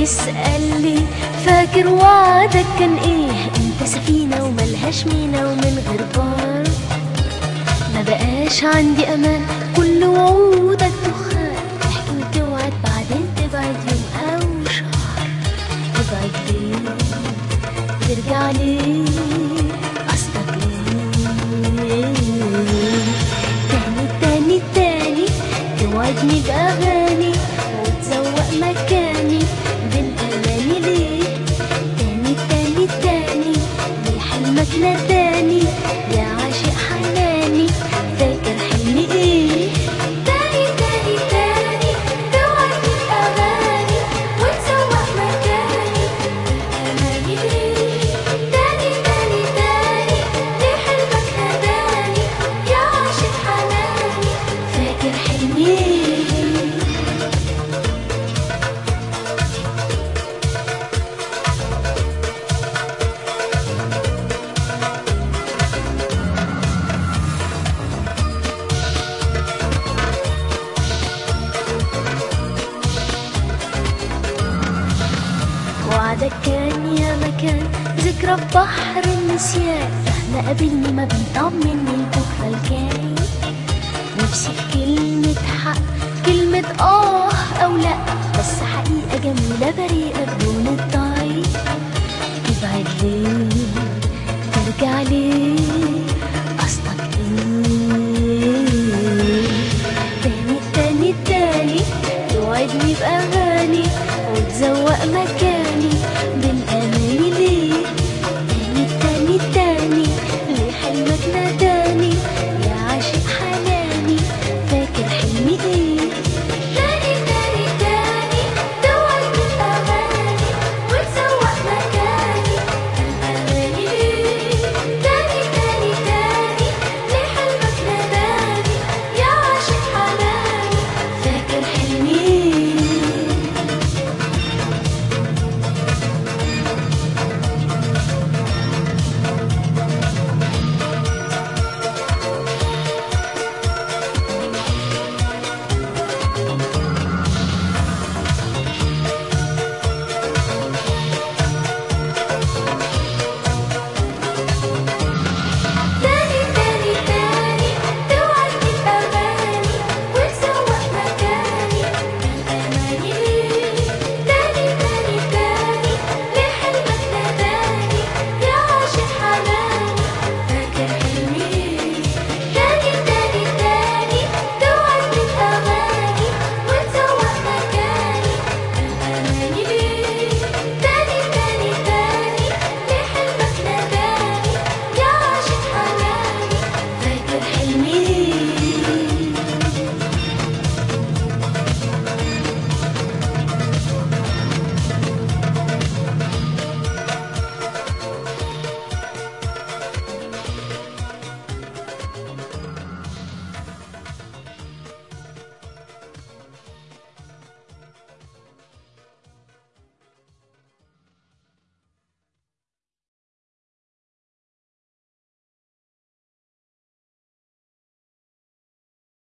يسألني فاكر وعدك كان ايه؟ انت سفينة وملهاش مينا ومن غير بار ما بقاش عندي امان، كل وعودك دخان، تحكي وتوعد بعدين تبعد يوم او شهر. تبعد ليه؟ ترجع ليه؟ قصدك ايه؟ تاني تاني تاني توعدني بأغاني وتزوق مكاني بالأماني ليه؟ تاني تاني تاني ليه حلمك ناداني يا عاشق حناني؟ فاكر حلمي ايه؟ تاني تاني تاني توعدني بأغاني وتزوق مكاني بالأماني ليه؟ تاني تاني تاني ليه حلمك ناداني يا عاشق حناني؟ فاكر حلمي ايه؟ وعدك كان يا مكان ذكرى في بحر النسيان، مهما قابلني ما بيطمني البكرة الجاي. نفسي في كلمة حق، كلمة أو لأ، بس حقيقة جميلة بريئة بدون الضعيف. تبعد ليه؟ ترجع ليه؟